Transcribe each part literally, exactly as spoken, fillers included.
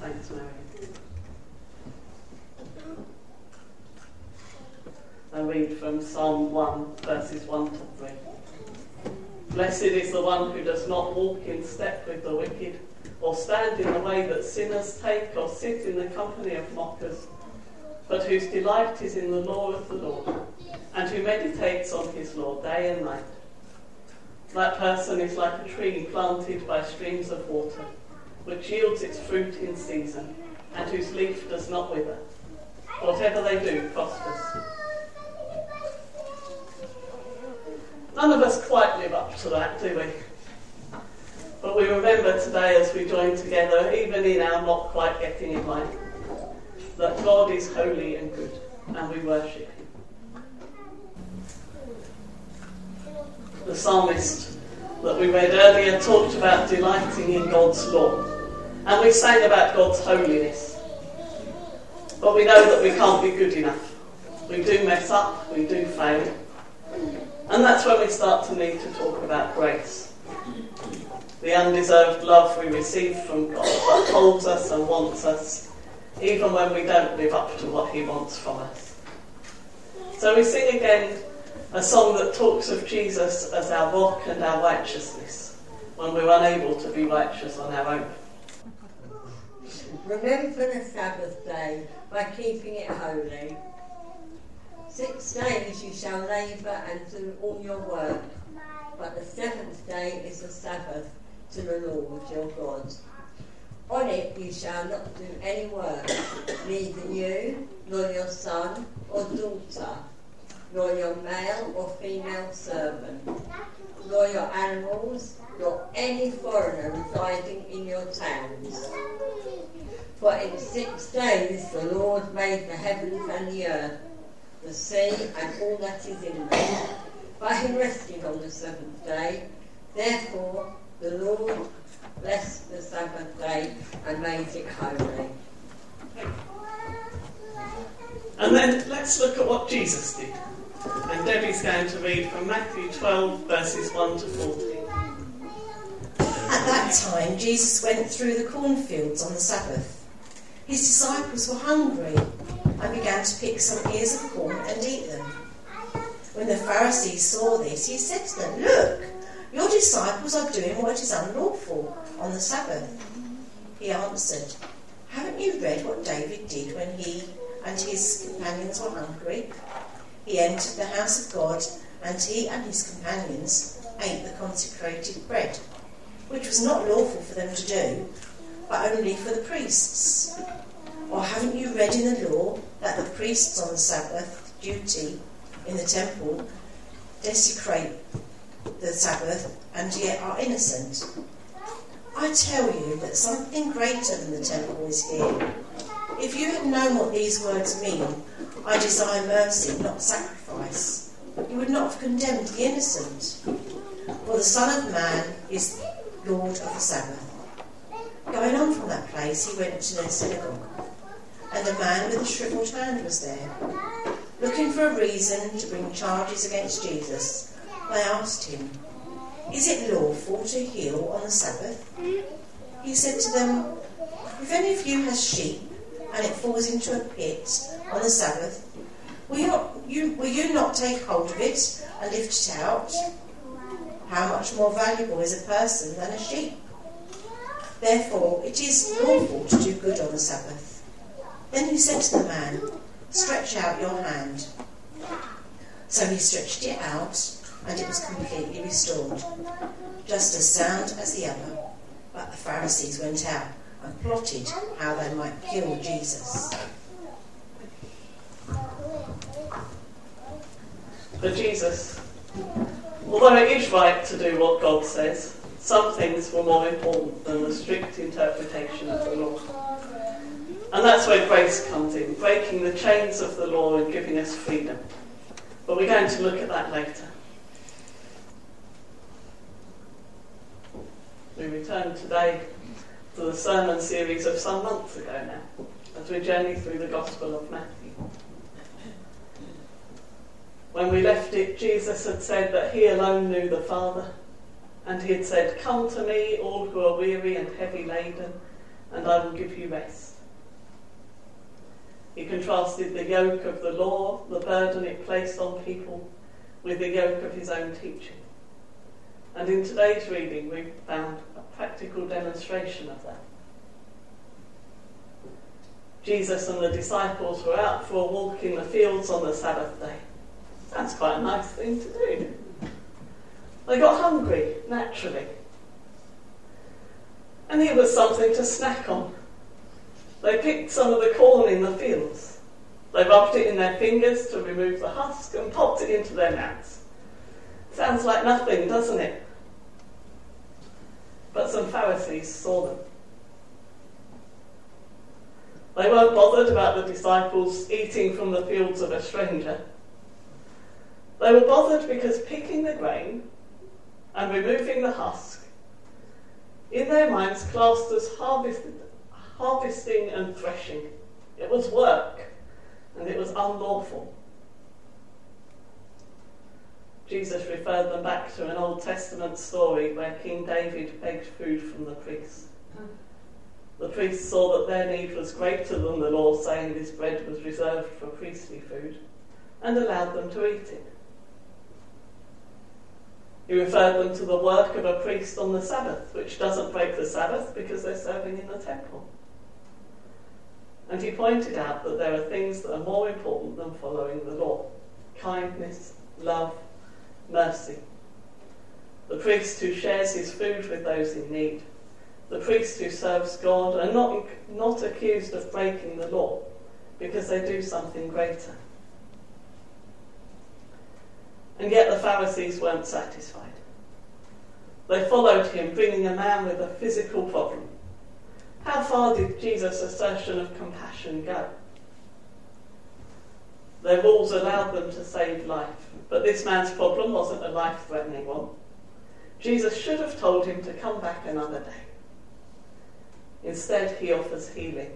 Thanks, Mary. I read from Psalm one, verses one to three. Blessed is the one who does not walk in step with the wicked, or stand in the way that sinners take, or sit in the company of mockers, but whose delight is in the law of the Lord, and who meditates on his law day and night. That person is like a tree planted by streams of water, which yields its fruit in season, and whose leaf does not wither. Whatever they do prospers. None of us quite live up to that, do we? But we remember today as we join together, even in our not quite getting it right, that God is holy and good, and we worship him. The psalmist that we read earlier talked about delighting in God's law, and we sang about God's holiness. But we know that we can't be good enough. We do mess up, we do fail. And that's when we start to need to talk about grace. The undeserved love we receive from God that holds us and wants us, even when we don't live up to what he wants from us. So we sing again a song that talks of Jesus as our rock and our righteousness, when we're unable to be righteous on our own. Remember the Sabbath day by keeping it holy. Six days you shall labour and do all your work, but the seventh day is the Sabbath to the Lord your God. On it you shall not do any work, neither you, nor your son or daughter, nor your male or female servant, nor your animals, nor any foreigner residing in your towns. For in six days the Lord made the heavens and the earth, the sea and all that is in them. But he rested on the seventh day. Therefore the Lord blessed the Sabbath day and made it holy. And then let's look at what Jesus did. And Debbie's going to read from Matthew twelve, verses one to fourteen. At that time, Jesus went through the cornfields on the Sabbath. His disciples were hungry and began to pick some ears of corn and eat them. When the Pharisees saw this, he said to them, "Look, your disciples are doing what is unlawful on the Sabbath." He answered, "Haven't you read what David did when he and his companions were hungry? He entered the house of God, and he and his companions ate the consecrated bread, which was not lawful for them to do, but only for the priests. Or haven't you read in the law that the priests on the Sabbath duty in the temple desecrate the Sabbath and yet are innocent? I tell you that something greater than the temple is here. If you had known what these words mean, I desire mercy, not sacrifice, you would not have condemned the innocent. For the Son of Man is Lord of the Sabbath." Going on from that place, he went to the synagogue, and a man with a shriveled hand was there. Looking for a reason to bring charges against Jesus, they asked him, "Is it lawful to heal on the Sabbath?" He said to them, "If any of you has sheep, and it falls into a pit on the Sabbath, will you, you, will you not take hold of it and lift it out? How much more valuable is a person than a sheep? Therefore it is lawful to do good on the Sabbath." Then he said to the man, "Stretch out your hand." So he stretched it out, and it was completely restored, just as sound as the other. But the Pharisees went out and plotted how they might kill Jesus. For Jesus, although it is right to do what God says, some things were more important than the strict interpretation of the law. And that's where grace comes in, breaking the chains of the law and giving us freedom. But we're going to look at that later. We return today to the sermon series of some months ago now, as we journey through the Gospel of Matthew. When we left it, Jesus had said that he alone knew the Father, and he had said, "Come to me, all who are weary and heavy laden, and I will give you rest. He contrasted the yoke of the law, the burden it placed on people, with the yoke of his own teaching. And in today's reading, we've found a practical demonstration of that. Jesus and the disciples were out for a walk in the fields on the Sabbath day. That's quite a nice thing to do. They got hungry, naturally. And here was something to snack on. They picked some of the corn in the fields. They rubbed it in their fingers to remove the husk and popped it into their mouths. Sounds like nothing, doesn't it? But some Pharisees saw them. They weren't bothered about the disciples eating from the fields of a stranger. They were bothered because picking the grain and removing the husk, in their minds classed as harvest, harvesting and threshing. It was work, and it was unlawful. Jesus referred them back to an Old Testament story where King David begged food from the priests. The priests saw that their need was greater than the law saying this bread was reserved for priestly food, and allowed them to eat it. He referred them to the work of a priest on the Sabbath, which doesn't break the Sabbath because they're serving in the temple. And he pointed out that there are things that are more important than following the law: kindness, love, mercy. The priest who shares his food with those in need. The priest who serves God and not, not accused of breaking the law because they do something greater. And yet the Pharisees weren't satisfied. They followed him, bringing a man with a physical problem. How far did Jesus' assertion of compassion go? Their rules allowed them to save life, but this man's problem wasn't a life-threatening one. Jesus should have told him to come back another day. Instead, he offers healing.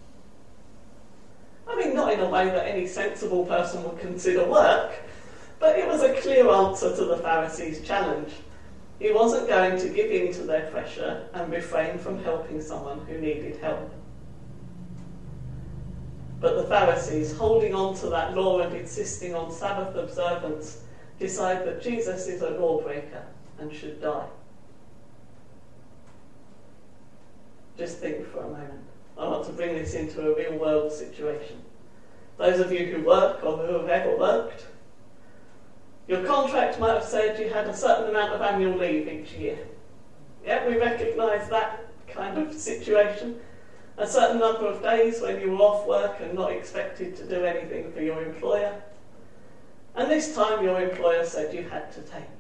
I mean, not in a way that any sensible person would consider work, but it was a clear answer to the Pharisees' challenge. He wasn't going to give in to their pressure and refrain from helping someone who needed help. But the Pharisees, holding on to that law and insisting on Sabbath observance, decide that Jesus is a lawbreaker and should die. Just think for a moment. I want to bring this into a real-world situation. Those of you who work or who have ever worked, your contract might have said you had a certain amount of annual leave each year. Yeah, we recognise that kind of situation. A certain number of days when you were off work and not expected to do anything for your employer. And this time your employer said you had to take.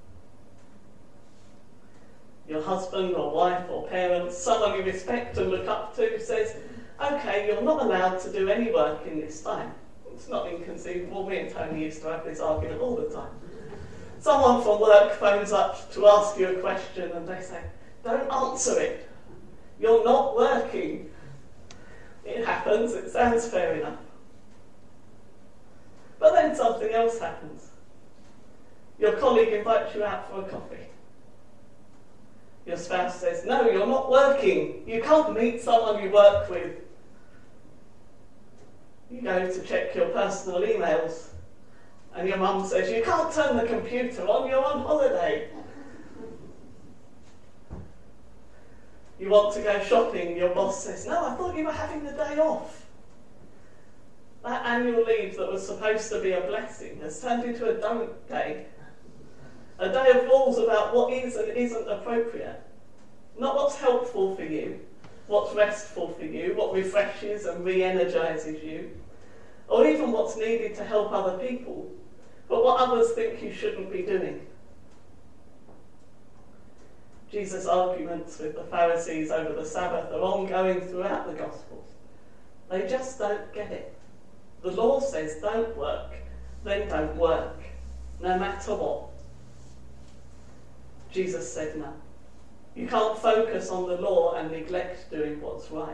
Your husband or wife or parents, someone you respect and look up to, says, okay, you're not allowed to do any work in this time. It's not inconceivable. Me and Tony used to have this argument all the time. Someone from work phones up to ask you a question and they say, don't answer it. You're not working. It happens. It sounds fair enough. But then something else happens. Your colleague invites you out for a coffee. Your spouse says, no, you're not working. You can't meet someone you work with. You go to check your personal emails and your mum says, you can't turn the computer on, you're on holiday. You want to go shopping, your boss says, no, I thought you were having the day off. That annual leave that was supposed to be a blessing has turned into a don't day. A day of rules about what is and isn't appropriate. Not what's helpful for you, what's restful for you, what refreshes and re-energises you, or even what's needed to help other people, but what others think you shouldn't be doing. Jesus' arguments with the Pharisees over the Sabbath are ongoing throughout the Gospels. They just don't get it. The law says don't work, then don't work, no matter what. Jesus said no. You can't focus on the law and neglect doing what's right.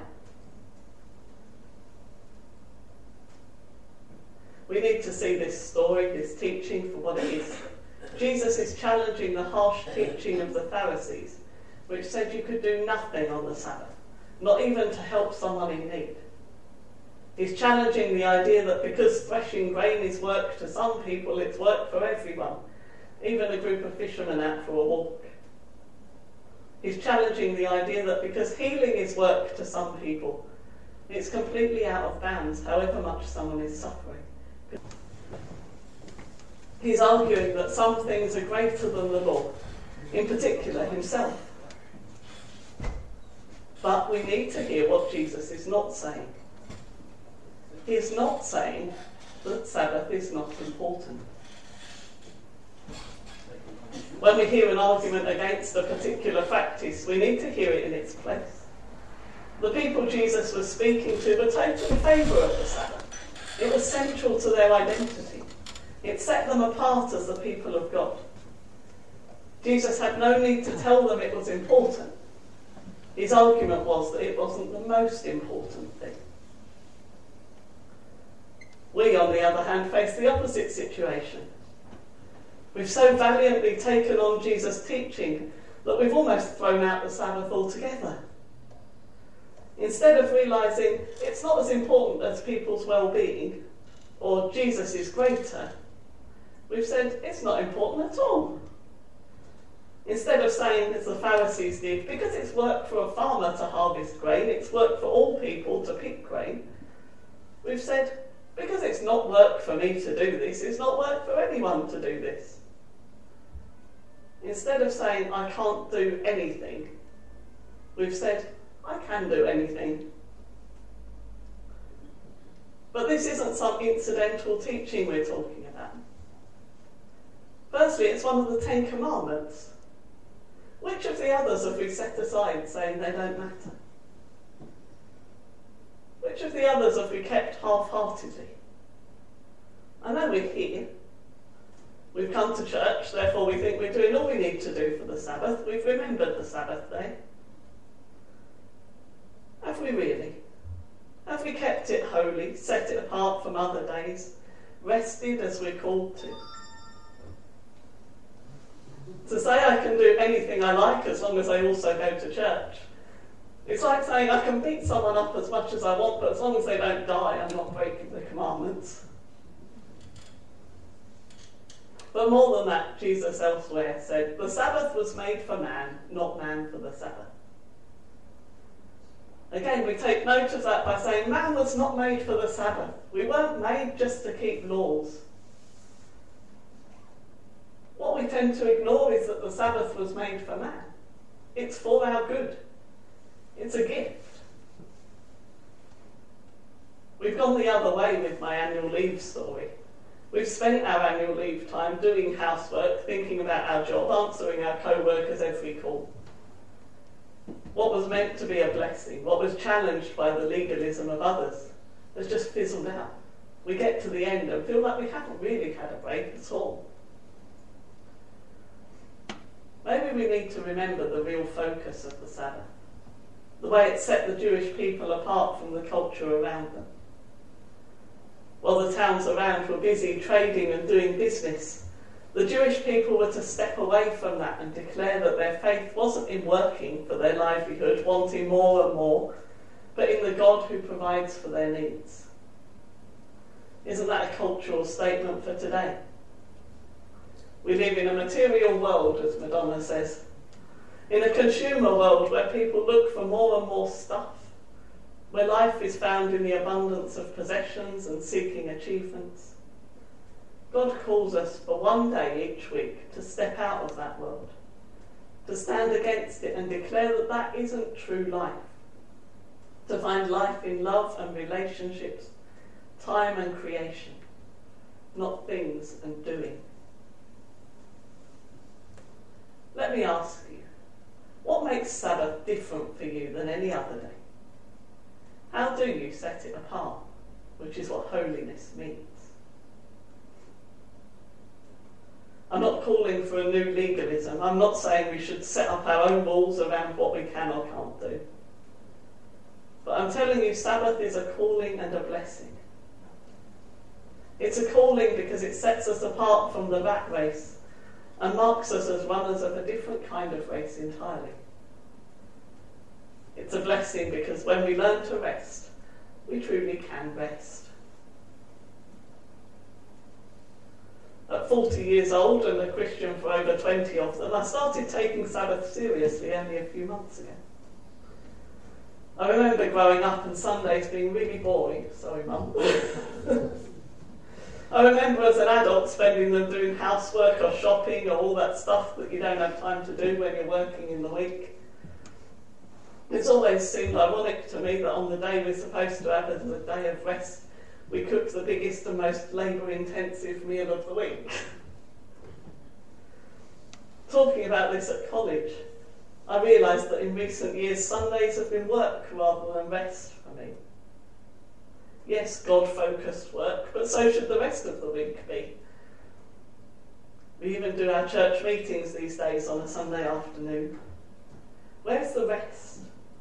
We need to see this story, this teaching, for what it is. Jesus is challenging the harsh teaching of the Pharisees, which said you could do nothing on the Sabbath. not even to help someone in need. He's challenging the idea that because threshing grain is work to some people, it's work for everyone, even a group of fishermen out for a walk. He's challenging the idea that because healing is work to some people, it's completely out of bounds, however much someone is suffering. He's arguing that some things are greater than the law, in particular himself. But we need to hear what Jesus is not saying. He is not saying that Sabbath is not important. When we hear an argument against a particular practice, we need to hear it in its place. The people Jesus was speaking to were totally in favour of the Sabbath. It was central to their identity. It set them apart as the people of God. Jesus had no need to tell them it was important. His argument was that it wasn't the most important thing. We, on the other hand, face the opposite situation. We've so valiantly taken on Jesus' teaching that we've almost thrown out the Sabbath altogether. Instead of realising it's not as important as people's well-being, or Jesus is greater, we've said it's not important at all. Instead of saying, as the Pharisees did, because it's work for a farmer to harvest grain, it's work for all people to pick grain, we've said, because it's not work for me to do this, it's not work for anyone to do this. Instead of saying, I can't do anything, we've said, I can do anything. But this isn't some incidental teaching we're talking about. Firstly, it's one of the Ten Commandments. Which of the others have we set aside saying they don't matter? Which of the others have we kept half-heartedly? I know we're here. We've come to church, therefore we think we're doing all we need to do for the Sabbath. We've remembered the Sabbath day. Have we really? Have we kept it holy, set it apart from other days, rested as we're called to? To say I can do anything I like as long as I also go to church. It's like saying I can beat someone up as much as I want, but as long as they don't die, I'm not breaking the commandments. But more than that, Jesus elsewhere said, the Sabbath was made for man, not man for the Sabbath. Again, we take note of that by saying man was not made for the Sabbath. We weren't made just to keep laws. What we tend to ignore is that the Sabbath was made for man. It's for our good. It's a gift. We've gone the other way with my annual leave story. We've spent our annual leave time doing housework, thinking about our job, answering our co-workers' every call. What was meant to be a blessing, what was challenged by the legalism of others, has just fizzled out. We get to the end and feel like we haven't really had a break at all. Maybe we need to remember the real focus of the Sabbath, the way it set the Jewish people apart from the culture around them. While the towns around were busy trading and doing business, the Jewish people were to step away from that and declare that their faith wasn't in working for their livelihood, wanting more and more, but in the God who provides for their needs. Isn't that a cultural statement for today? We live in a material world, as Madonna says, in a consumer world where people look for more and more stuff, where life is found in the abundance of possessions and seeking achievements. God calls us for one day each week to step out of that world, to stand against it and declare that that isn't true life, to find life in love and relationships, time and creation, not things and doing. Let me ask you, what makes Sabbath different for you than any other day? How do you set it apart, which is what holiness means? I'm not calling for a new legalism. I'm not saying we should set up our own rules around what we can or can't do. But I'm telling you, Sabbath is a calling and a blessing. It's a calling because it sets us apart from the rat race and marks us as runners of a different kind of race entirely. It's a blessing because when we learn to rest, we truly can rest. At forty years old and a Christian for over twenty of them, I started taking Sabbath seriously only a few months ago. I remember growing up and Sundays being really boring. Sorry, Mum. I remember as an adult spending them doing housework or shopping or all that stuff that you don't have time to do when you're working in the week. It's always seemed ironic to me that on the day we're supposed to have as a day of rest, we cook the biggest and most labour-intensive meal of the week. Talking about this at college, I realised that in recent years Sundays have been work rather than rest for me. Yes, God-focused work, but so should the rest of the week be. We even do our church meetings these days on a Sunday afternoon. Where's the rest?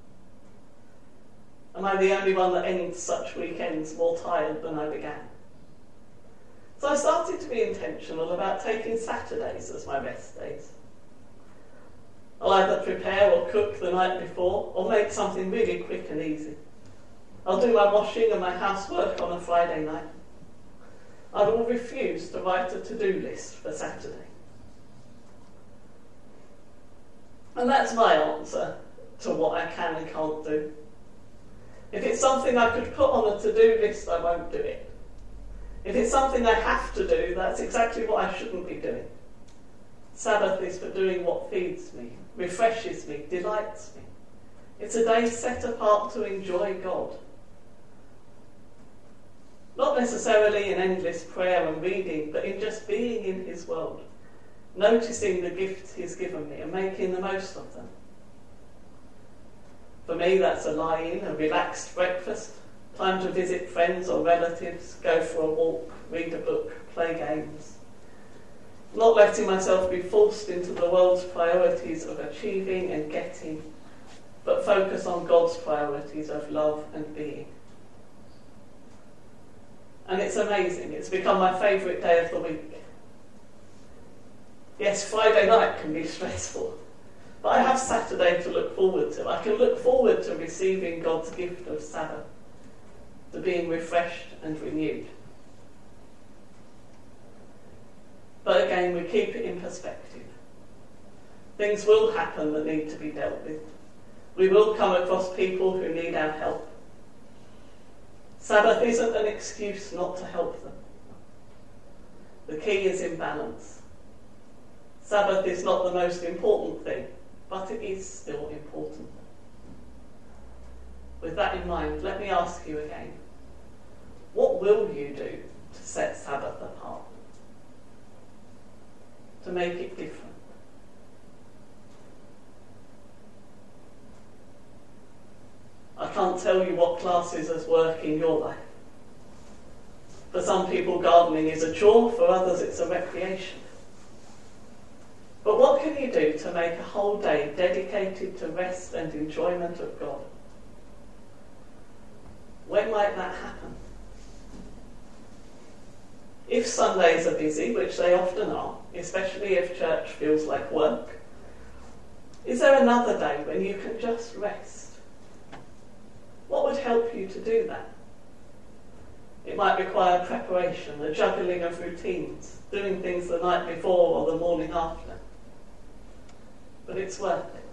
Am I the only one that ends such weekends more tired than I began? So I started to be intentional about taking Saturdays as my rest days. I'll either prepare or cook the night before, or make something really quick and easy. I'll do my washing and my housework on a Friday night. I will refuse to write a to-do list for Saturday. And that's my answer to what I can and can't do. If it's something I could put on a to-do list, I won't do it. If it's something I have to do, that's exactly what I shouldn't be doing. Sabbath is for doing what feeds me, refreshes me, delights me. It's a day set apart to enjoy God. Not necessarily in endless prayer and reading, but in just being in his world, noticing the gifts he's given me and making the most of them. For me, that's a lie-in, a relaxed breakfast, time to visit friends or relatives, go for a walk, read a book, play games. Not letting myself be forced into the world's priorities of achieving and getting, but focus on God's priorities of love and being. And it's amazing. It's become my favourite day of the week. Yes, Friday night can be stressful, but I have Saturday to look forward to. I can look forward to receiving God's gift of Sabbath, to being refreshed and renewed. But again, we keep it in perspective. Things will happen that need to be dealt with. We will come across people who need our help. Sabbath isn't an excuse not to help them. The key is in balance. Sabbath is not the most important thing, but it is still important. With that in mind, let me ask you again, what will you do to set Sabbath apart? To make it different? I can't tell you what classes as work in your life. For some people, gardening is a chore, for others it's a recreation. But what can you do to make a whole day dedicated to rest and enjoyment of God? When might that happen? If Sundays are busy, which they often are, especially if church feels like work, is there another day when you can just rest? What would help you to do that? It might require preparation, a juggling of routines, doing things the night before or the morning after. But it's worth it.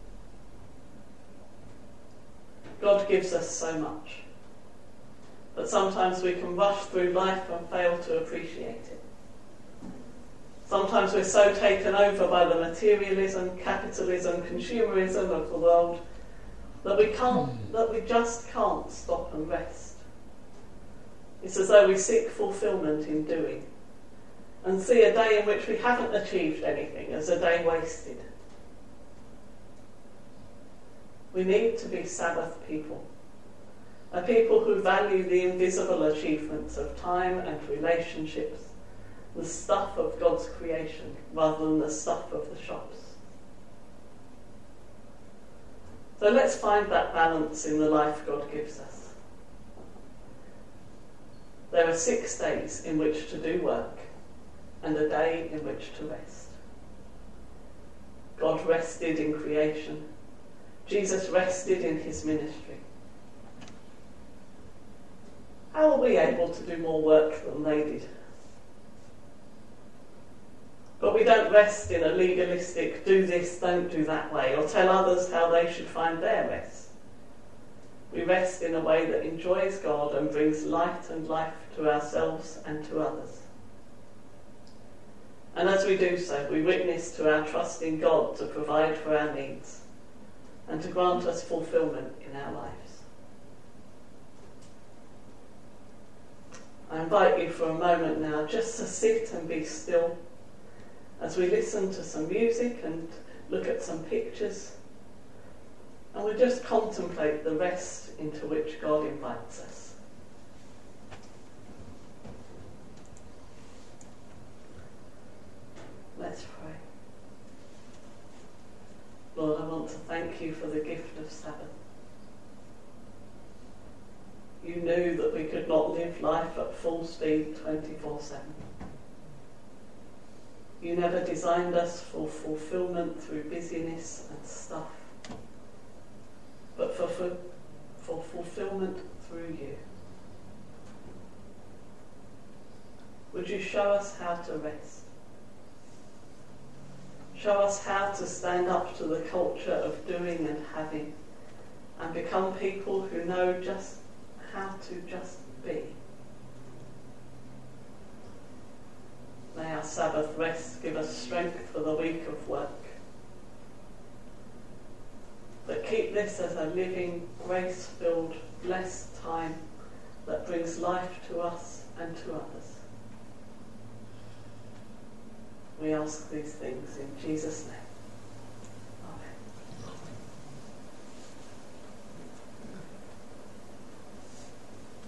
God gives us so much. But sometimes we can rush through life and fail to appreciate it. Sometimes we're so taken over by the materialism, capitalism, consumerism of the world that we can't, that we just can't stop and rest. It's as though we seek fulfillment in doing and see a day in which we haven't achieved anything as a day wasted. We need to be Sabbath people, a people who value the invisible achievements of time and relationships, the stuff of God's creation rather than the stuff of the shops. So let's find that balance in the life God gives us. There are six days in which to do work and a day in which to rest. God rested in creation. Jesus rested in his ministry. How are we able to do more work than they did? But we don't rest in a legalistic, do this, don't do that way, or tell others how they should find their rest. We rest in a way that enjoys God and brings light and life to ourselves and to others. And as we do so, we witness to our trust in God to provide for our needs and to grant us fulfilment in our lives. I invite you for a moment now just to sit and be still as we listen to some music and look at some pictures, and we just contemplate the rest into which God invites us. Let's pray. Lord, I want to thank you for the gift of Sabbath. You knew that we could not live life at full speed twenty-four seven. You never designed us for fulfillment through busyness and stuff, but for, for, for fulfillment through you. Would you show us how to rest? Show us how to stand up to the culture of doing and having and become people who know just how to just be. May our Sabbath rest give us strength for the week of work. But keep this as a living, grace-filled, blessed time that brings life to us and to others. We ask these things in Jesus' name.